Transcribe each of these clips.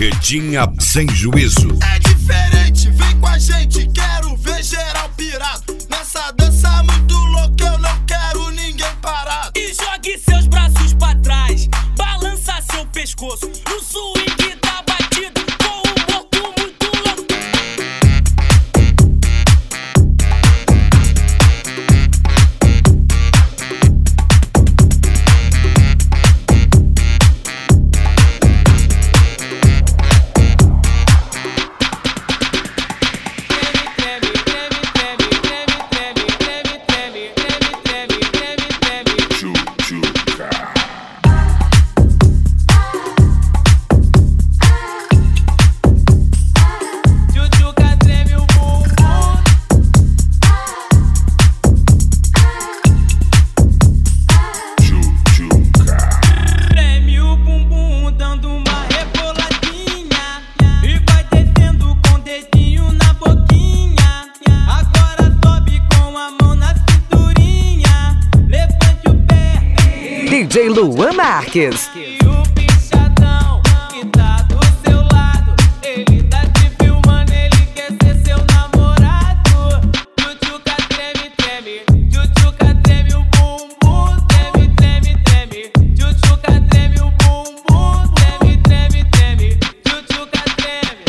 Carretinha sem juízo. É diferente, vem com a gente, quero ver geral pirado. Nessa dança muito louca, eu não quero ninguém parado. E jogue seus braços pra trás, balança seu pescoço no swing da batida com um morto muito louco. DJ Luan Marques. E o bichadão que tá do seu lado, ele tá te filmando, ele quer ser seu namorado. Tchutchuca treme, treme, tchutchuca treme o bumbum, treme, treme, treme. Tchutchuca treme o bumbum, treme, treme, treme. Tchutchuca treme.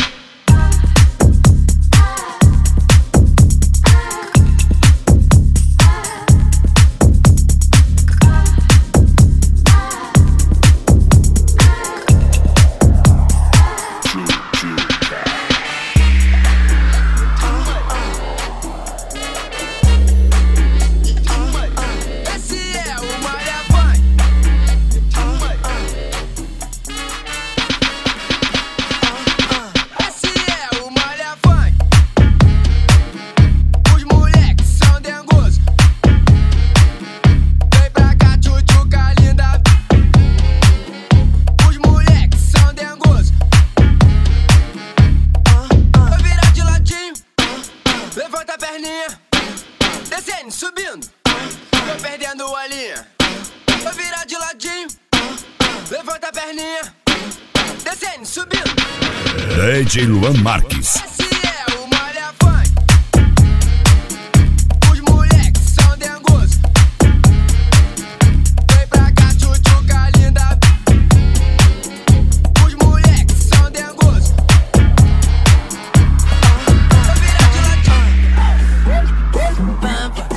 Levanta a perninha, descendo, subindo, tô perdendo a linha. Vou virar de ladinho, levanta a perninha, descendo, subindo. DJ Luan Marques. Esse é o Malha Funk. Os moleques são dengosos. Vem pra cá, tchutchuca linda. Os moleques são dengosos. Vou virar de ladinho. Pampa.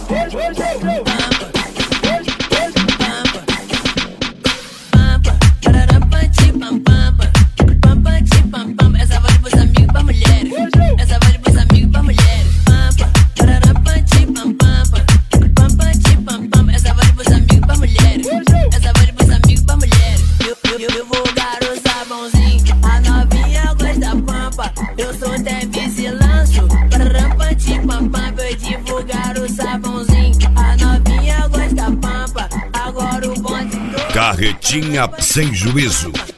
Essa voz pros amigos pra mulheres. Essa voz pros amigos pra mulheres. Essa voz pros amigos pra mulheres. Essa voz pros amigos pra mulheres. Eu divulgar o sabãozinho, a novinha gosta pampa. Eu sou Tevis e lanço. Eu divulgar o sabãozinho, a novinha gosta pampa. Agora o bonde. Carretinha sem juízo.